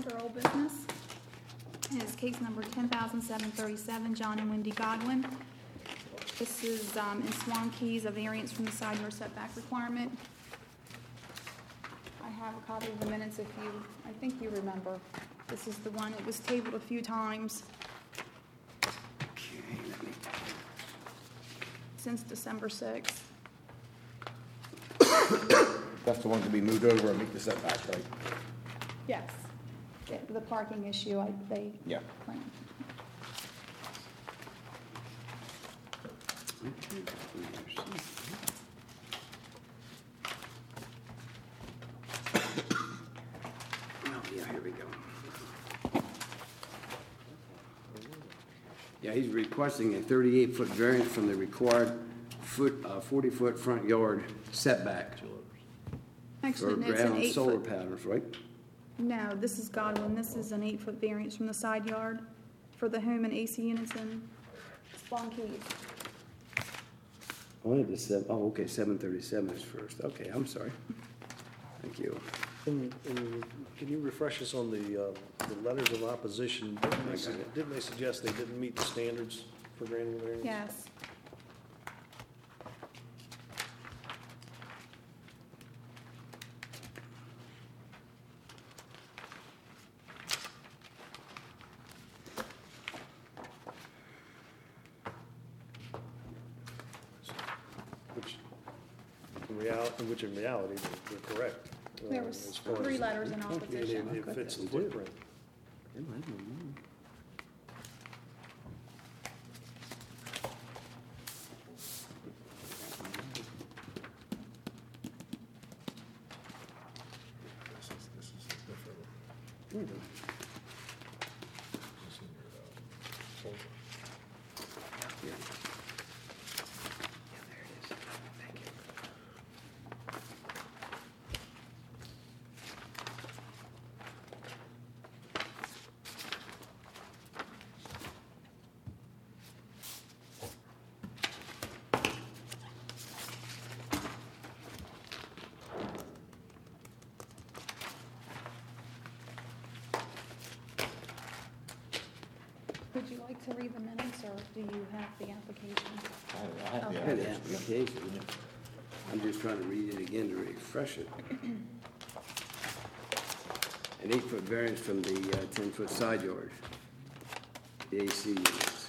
under old business is case number 10,737, John and Wendy Godwin. This is in Swan Keys, a variance from the side yard setback requirement. I have a copy of the minutes if you, I think you remember. This is the one, it was tabled a few times since December 6th. That's the one to be moved over and meet the setback, right? Yes. The parking issue, they Yeah. claimed. Oh, yeah, here we go. Yeah, he's requesting a 38-foot variance from the required 40-foot front yard setback for Actually, it's an ground 8 solar foot. panels, right? No, this is Godwin. This is an 8-foot variance from the side yard for the home and AC units in Swan Keys. Oh, okay, 737 is first. Okay, I'm sorry. Thank you. And can you refresh us on the letters of opposition? Didn't they suggest they didn't meet the standards for granting the variance? Yes. Which in reality, they're correct. There was as far 3 as- letters in opposition. It fits the footprint. Would you like to read the minutes, or do you have the application? I have Okay. the I had the application. application. I'm just trying to read it again to refresh it. An 8-foot variance from the 10-foot side yard, the AC units.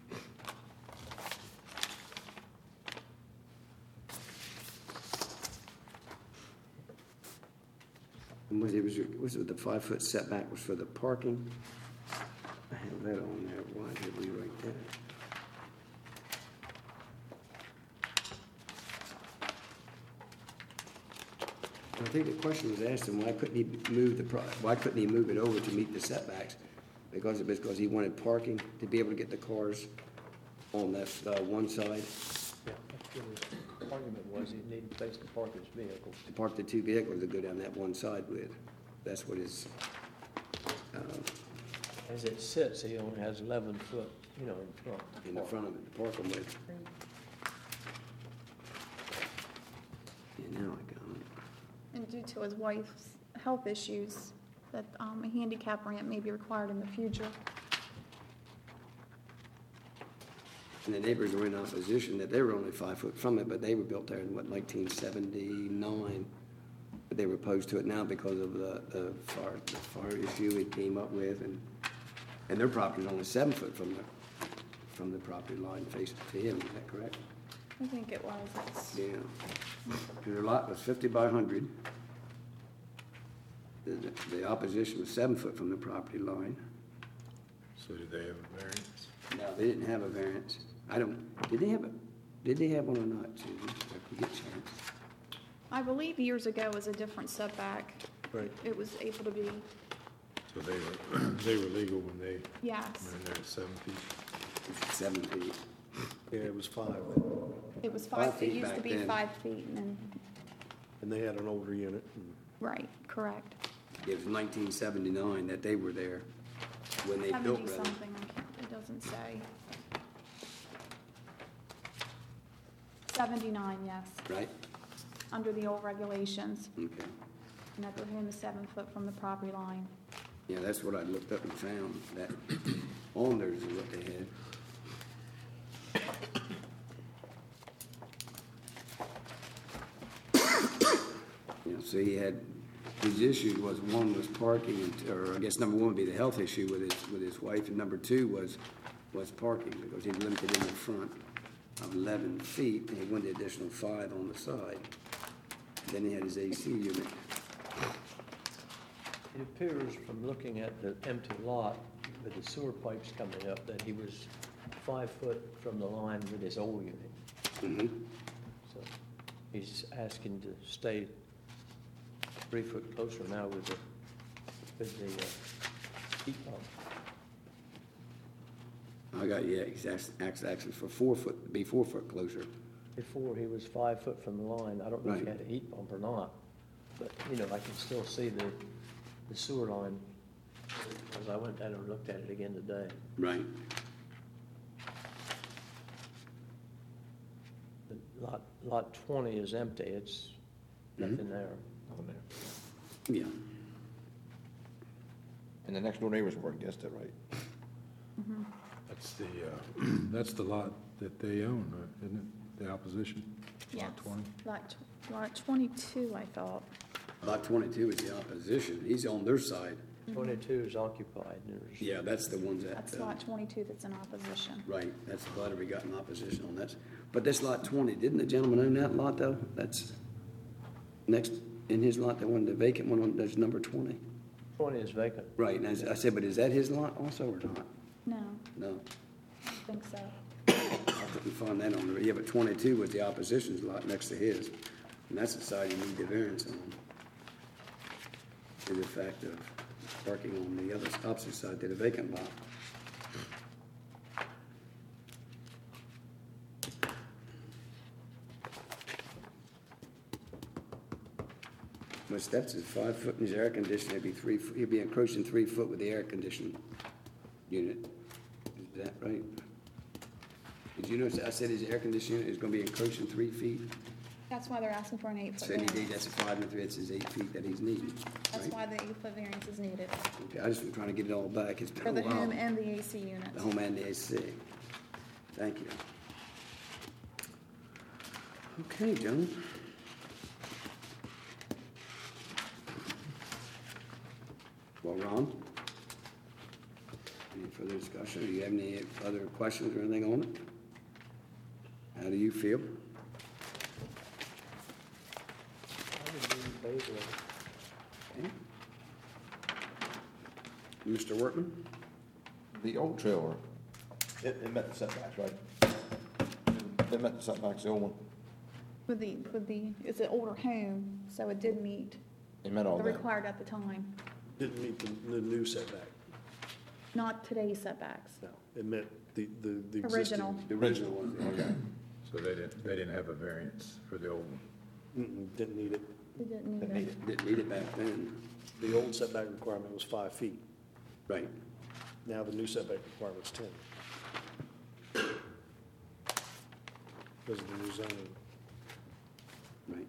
And was it the 5-foot setback was for the parking? I have that on there. Why did we write that? I think the question was asked him, why couldn't he move it over to meet the setbacks? Because he wanted parking to be able to get the cars on that one side, Yeah, that's what his argument was, he needed a place to park his vehicles. to park the 2 vehicles that go down that one side with. That's what his, As it sits, he only has 11 foot, in front. in the front of it, to park them with. Yeah, now I got it. And due to his wife's health issues, that a handicap ramp may be required in the future. And the neighbors were in opposition, that they were only 5 foot from it, but they were built there in, 1979. But they were opposed to it now because of the fire issue it came up with, and their property is only 7 foot from the property line facing to him, is that correct? I think it was. It's, Yeah. Their lot was 50 by 100. The opposition was 7 foot from the property line. So did they have a variance? No, they didn't have a variance. Did they have one or not, Susan? If we get a chance. I believe years ago was a different setback. Right. It was able to be, So they were legal when they yes. were in there at 7 feet? 7 feet. Yeah, it was 5, It was 5 5 feet, feet used to back be then. 5 feet, and then, and they had an older unit. right, correct. It was 1979 that they were there when they built 70 Redwood. something, it doesn't say. 79, yes, Right? under the old regulations. Okay. And that the home is 7 foot from the property line. Yeah, that's what I looked up and found, that on theirs is what they had. You know, so he had, his issue was, one was parking, or I guess number one would be the health issue with his wife, and number two was parking, because he's limited in the front of 11 feet, and he wanted the additional 5 on the side. Then he had his AC unit. It appears from looking at the empty lot with the sewer pipes coming up that he was 5 foot from the line with his old unit. Mhm. So he's asking to stay 3 foot closer now with the heat pump. I got, yeah, actually for 4 foot, be 4 foot closer. Before, he was 5 foot from the line. I don't know if he Right. had a heat pump or not, but, you know, I can still see the sewer line, because I went down and looked at it again today. Right. The lot 20 is empty, it's nothing there. Nothing there. Yeah. And the next door neighbors were against it, right? That's the lot that they own, right? Isn't it, the opposition? Yes. Lot 20? Lot 22, I thought. Lot 22 is the opposition. He's on their side. 22 is occupied. There's- Yeah, that's the ones that, That's lot 22 that's in opposition. right, that's the lot we got in opposition on. But this lot 20, didn't the gentleman own that lot, though? That's next, in his lot, the one, the vacant one, there's number 20. 20 is vacant. Right, and I said, but is that his lot also or not? No, No, I don't think so. I couldn't find that on there. Yeah, but 22 was the opposition's lot next to his. And that's the side you need the variance on. Is the fact of parking on the other opposite side to the vacant lot. My steps is 5 foot, and his air conditioner, he'd be encroaching 3 foot with the air conditioning unit. Is that right? Did you notice, I said his air conditioner is gonna be encroaching 3 feet? That's why they're asking for an 8-foot Said he did, variance. that's a 5 and 3, that's his 8 feet that he's needing. That's right? why the 8-foot variance is needed Okay, I just been trying to get it all back, it's for been the a while. home and the AC units. The home and the AC. Thank you. Okay, gentlemen. Well, Ron? Any further discussion? Do you have any other questions or anything on it? How do you feel? I would be in favor of it. Okay. Mr. Workman? The old trailer, it met the setbacks, right? It met the setbacks, the old one. With the, it's an older home, so it did meet It met all the that. required at the time. Didn't meet the new setback. Not today's setbacks. No, it met the existing. Original. The original one. Okay. So they didn't have a variance for the old one. Didn't need it. It didn't Didn't need need it. it. Didn't need it back then. The old setback requirement was 5 feet. Right. Now the new setback requirement's 10. Because of the new zoning. Right.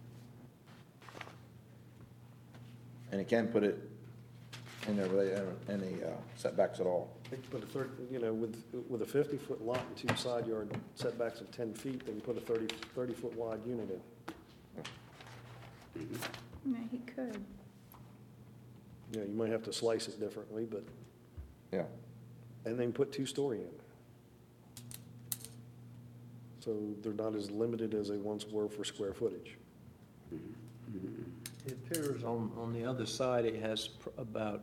And it can put it in there without any setbacks at all. They can put a third, you know, with a 50-foot lot and 2 side yard setbacks of 10 feet, they can put a 30-foot wide unit in. Yeah, he could. You know, you might have to slice it differently, but, Yeah. and then put 2-story in. So they're not as limited as they once were for square footage. It appears on the other side, it has about,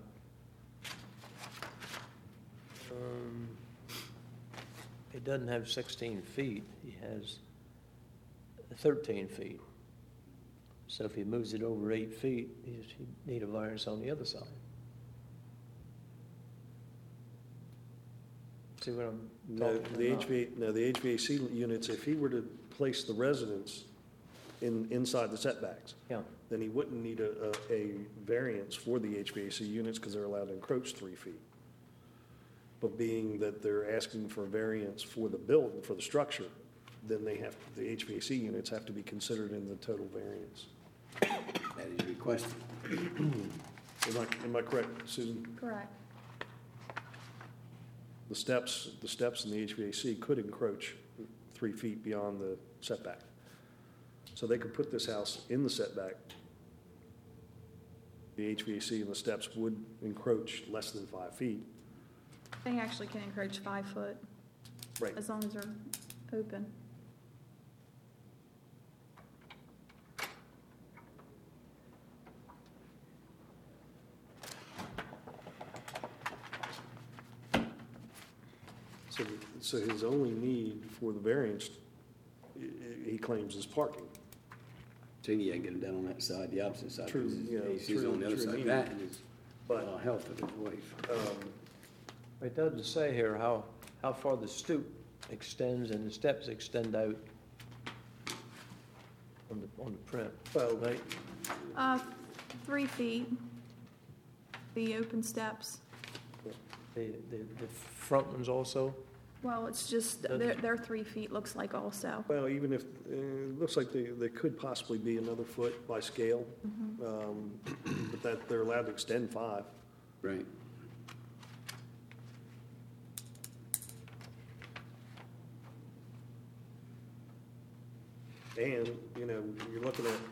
it doesn't have 16 feet, he has 13 feet. So if he moves it over 8 feet, he'd need a variance on the other side. See what I'm No, talking the about? the HVAC units, if he were to place the residence inside the setbacks, Yeah, then he wouldn't need a variance for the HVAC units because they're allowed to encroach 3 feet. But being that they're asking for a variance for the building, for the structure, then the HVAC units have to be considered in the total variance. That is requested. Am I correct, Susan? Correct. The steps in the HVAC could encroach 3 feet beyond the setback. So they could put this house in the setback. The HVAC and the steps would encroach less than 5 feet. They actually can encroach 5 foot Right. as long as they're open. So his only need for the variance, he claims, is parking. So you gotta get him down on that side, the opposite side. True, because his yeah, AC's true, on the other true side. need. That and his But- health of his wife. It doesn't say here how far the stoop extends and the steps extend out on the print. Well, Right? 3 feet, the open steps. The front ones also? Well, it's just, they're 3 feet, looks like also. Well, even if, it looks like they could possibly be another foot by scale, but that they're allowed to extend 5. Right. And, you're looking at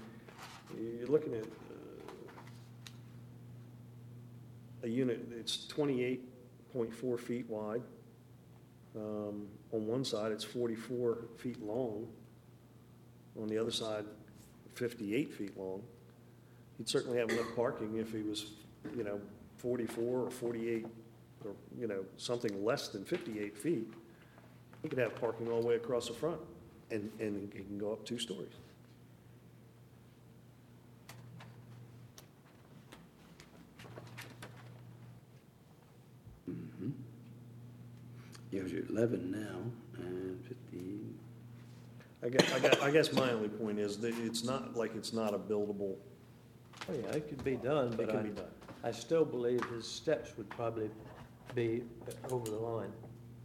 a unit, it's 28.4 feet wide. On one side, it's 44 feet long. On the other side, 58 feet long. He'd certainly have enough parking if he was, 44 or 48, or, something less than 58 feet. He could have parking all the way across the front, and he can go up 2 stories. Yeah, you're 11 now, and 15. I guess my only point is that it's not like it's not a buildable, Oh, yeah, it could be done, it but can be done. I still believe his steps would probably be over the line.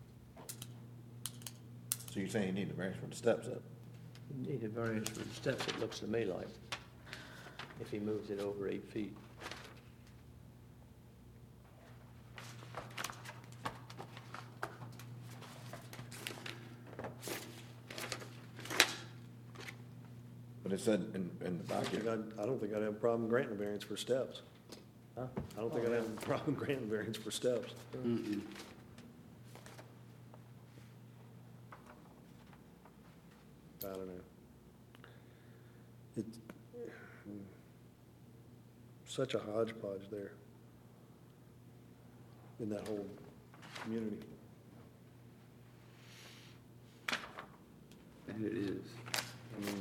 So you're saying you need a variance for the steps up? You need a variance for the steps, it looks to me like, if he moves it over 8 feet. But it said in the back here, I don't think I'd have a problem granting a variance for steps. Huh? I don't think I'd have a problem granting a variance for steps. Mm-mm. I don't know. It's such a hodgepodge there in that whole community. And it is. I mean,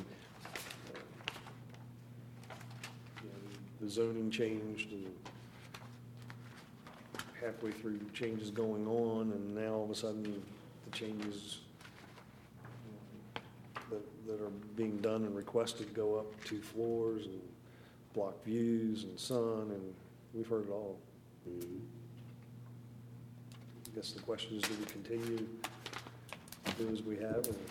the zoning changed and halfway through changes going on, and now all of a sudden the changes that are being done and requested go up 2 floors and block views and sun, and we've heard it all. Mhm. I guess the question is, do we continue to do as we have, and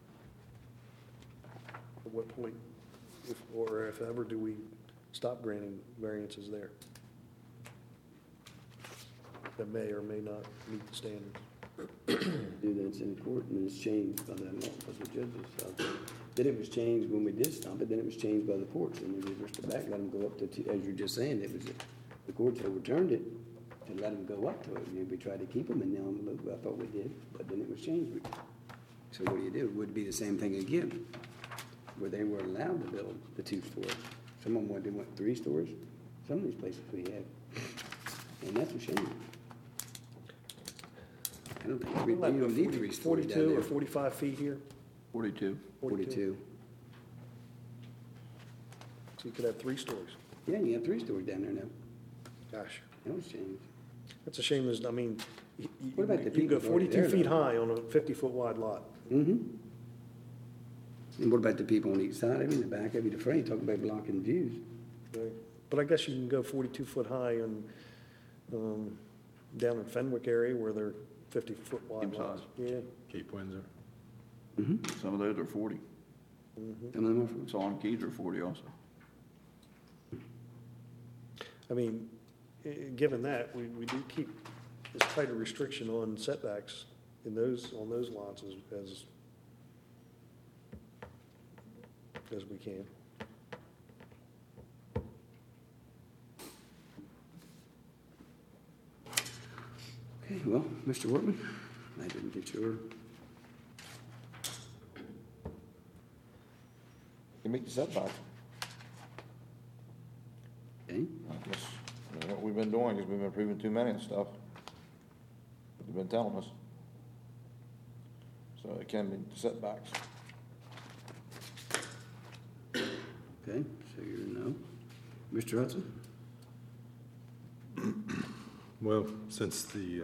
at what point, if ever, do we stop granting variances there that may or may not meet the standards? Do that, it's in court, and it's changed by that law, by the judges. So then it was changed when we did stop it, then it was changed by the courts, and we reversed it back, let them go up to, as you're just saying, it was, the courts overturned it to let them go up to it, and we tried to keep them, and now, look, I thought we did, but then it was changed. So what do you do? It would be the same thing again, where they were allowed to build the 2 stories. Some of them wanted, they went 3 stories, some of these places we have, and that's a shame. I don't think, you don't need 3 stories down 42 or there. 45 feet here? 42. 42. So you could have 3 stories. Yeah, you have 3 stories down there now. Gosh, That was changed. that's a shame, there's, I mean, What about the you go people already 42 there, feet though? high on a 50-foot wide lot. Mm-hmm. And what about the people on each side of you, the back of you, the front, you talking about blocking views? Right. But I guess you can go 42 foot high and, down in Fenwick area where they're 50-foot wide Same lots. size. Yeah. Cape Windsor. Some of those are 40. Some of them are from, Solon Keys are 40 also. I mean, given that, we do keep as tight a restriction on setbacks in those, on those lots as we can. Okay, well, Mr. Workman, I didn't get your, You meet the setback. okay? I guess, what we've been doing is we've been approving too many and stuff. They've been telling us. So it can meet the setbacks. Okay, so you're a no. Mr. Hudson? Well, since the,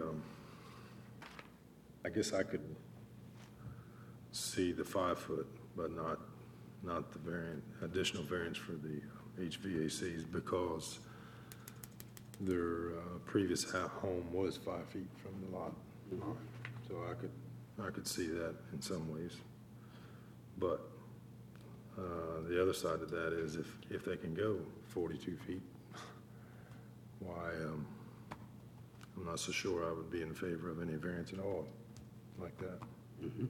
I guess I could see the 5 foot, but not the additional variance for the HVACs because their previous home was 5 feet from the lot. So I could see that in some ways. But the other side of that is if they can go 42 feet, why, I'm not so sure I would be in favor of any variance at all like that. Mm-hmm.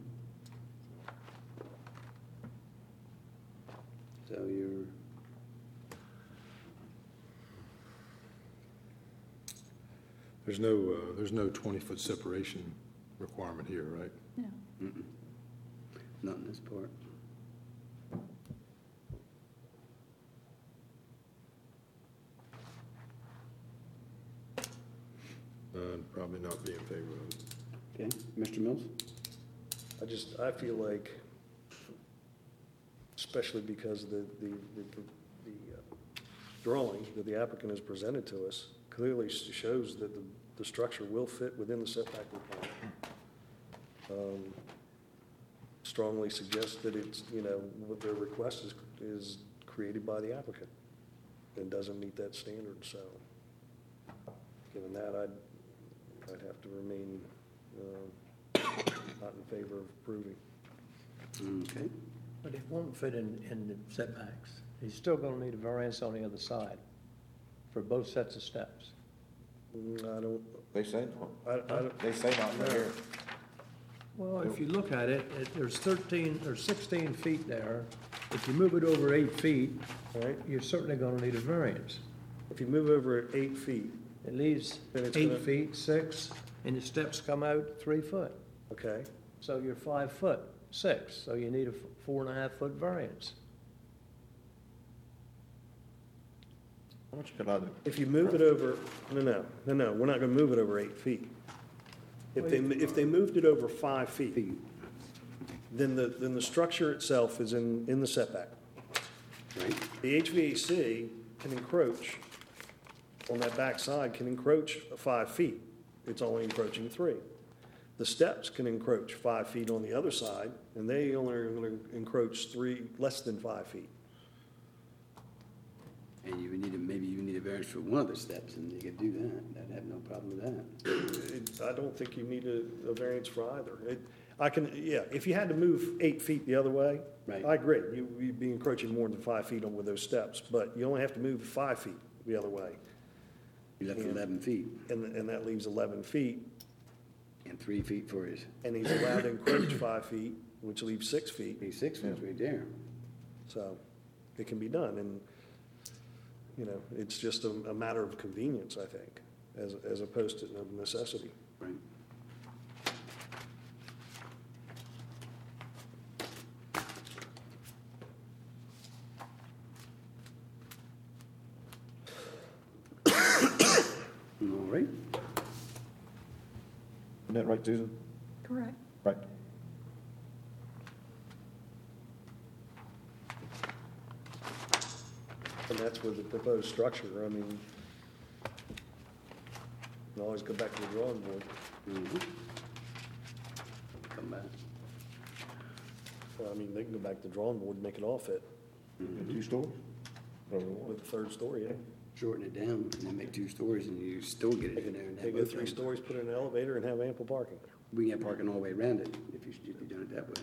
So you're, There's no 20-foot separation requirement here, right? No. not in this part. I'd probably not be in favor of it. Okay, Mr. Mills? I feel like, especially because the drawing that the applicant has presented to us clearly shows that the structure will fit within the setback requirement. Strongly suggests that it's, what their request is created by the applicant and doesn't meet that standard, so given that, I'd have to remain not in favor of approving. Okay, But it won't fit in the setbacks. He's still gonna need a variance on the other side for both sets of steps. I don't, They say, I they say not in here. Well, if you look at it, there's 16 feet there. If you move it over 8 feet, right? you're certainly gonna need a variance. If you move over 8 feet, It leaves Then it's 8 gonna- feet, 6, and the steps come out 3 foot. okay, So you're 5 foot, 6, so you need a 4.5 foot variance. How much could I do? if you move it over, no, we're not gonna move it over 8 feet. If they moved it over 5 feet, then the structure itself is in the setback. right? The HVAC can encroach, on that back side, can encroach 5 feet. It's only encroaching 3. The steps can encroach 5 feet on the other side, and they only are gonna encroach less than 5 feet. And you would need maybe you need a variance for one of the steps, and you could do that. I'd have no problem with that. I don't think you need a variance for either. If you had to move 8 feet the other way, Right. I agree, you'd be encroaching more than 5 feet on with those steps, but you only have to move 5 feet the other way, You left Yeah. 11 feet and that leaves 11 feet, and 3 feet for his, and he's allowed to encroach 5 feet, which leaves 6 feet, he's 6 feet right there. so it can be done, and, it's just a matter of convenience, I think, as opposed to of necessity. Right. All right. Isn't that right, Susan? Correct. Right. And that's with the proposed structure, I mean, you can always go back to the drawing board. Mhm. Come back. Well, I mean, they can go back to the drawing board and make it all fit 2 stories? Whatever you want. with the third story, yeah. Shorten it down and then make 2 stories, and you still get it in there. And They have go both 3 lanes. stories, put in an elevator, and have ample parking. We can have parking all the way around it if you've done it that way.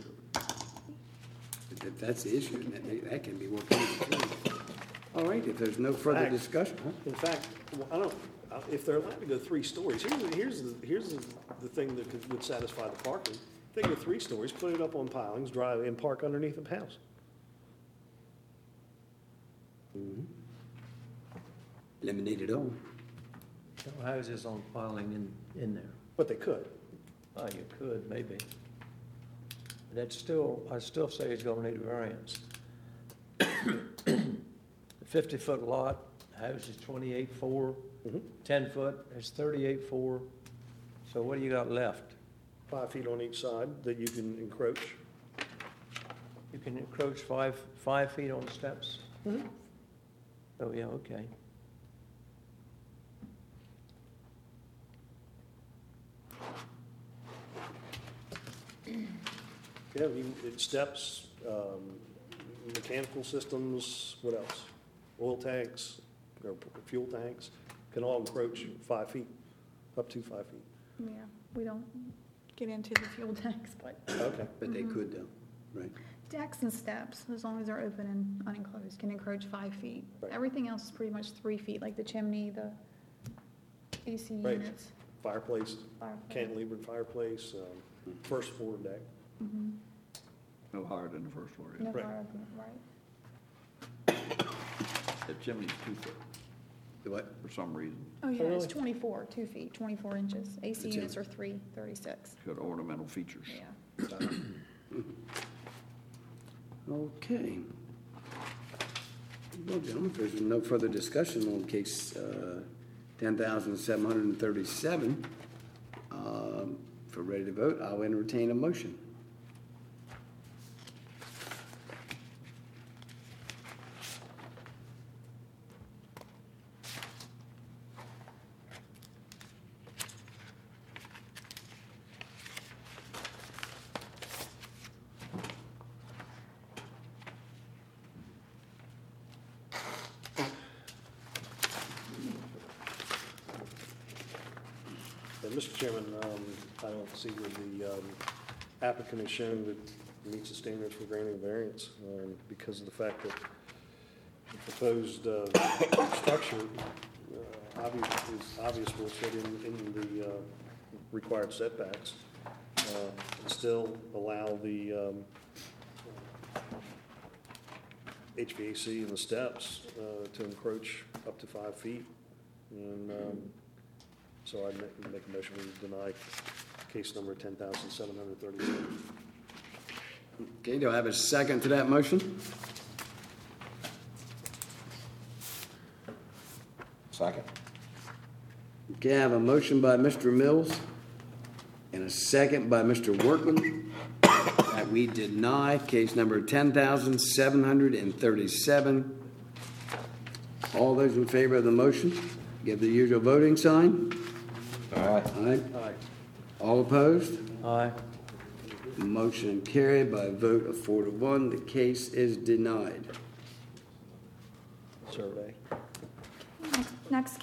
If that's the issue, that can be worked out. All right, if there's no further Fact. discussion, huh? In fact, if they're allowed to go 3 stories, here's the thing that would satisfy the parking. If they go 3 stories, put it up on pilings, drive and park underneath the house. Eliminate it all. No houses on piling in there. But they could. Oh, you could, maybe. But that's still, I still say he's gonna need a variance. The 50-foot lot, house is 28.4, 10 foot, it's 38.4. So what do you got left? 5 feet on each side that you can encroach. You can encroach 5 feet on the steps? Oh, yeah, okay. Yeah, steps, mechanical systems, what else? Oil tanks, or fuel tanks, can all encroach 5 feet, up to 5 feet. Yeah, we don't get into the fuel tanks, but Okay. But they could though, right? decks and steps, as long as they're open and unenclosed, can encroach 5 feet. Right. Everything else is pretty much 3 feet, like the chimney, the AC Right. units. Fireplace, fireplace. cantilevered fireplace, first floor deck. No higher than the first floor. No Right. fire, right. The chimney's 2 foot The what? for some reason. Oh, yeah, it's really? 24, 2 feet, 24 inches. AC The units are 336. It's got ornamental features. Yeah. Okay. Well, gentlemen, if there's no further discussion on case 10,737, if we're ready to vote, I'll entertain a motion. Mr. Chairman, I don't see where the applicant has shown that meets the standards for granting a variance because of the fact that the proposed structure is obvious will fit in the required setbacks and still allow the HVAC and the steps to encroach up to 5 feet. And so I'd make a motion to deny case number 10,737. Okay, do I have a second to that motion? Second. Okay, I have a motion by Mr. Mills and a second by Mr. Workman that we deny case number 10,737. All those in favor of the motion, give the usual voting sign. Aye. Aye. Aye. All opposed? Aye. Motion carried by a vote of 4 to 1. The case is denied. Survey. Next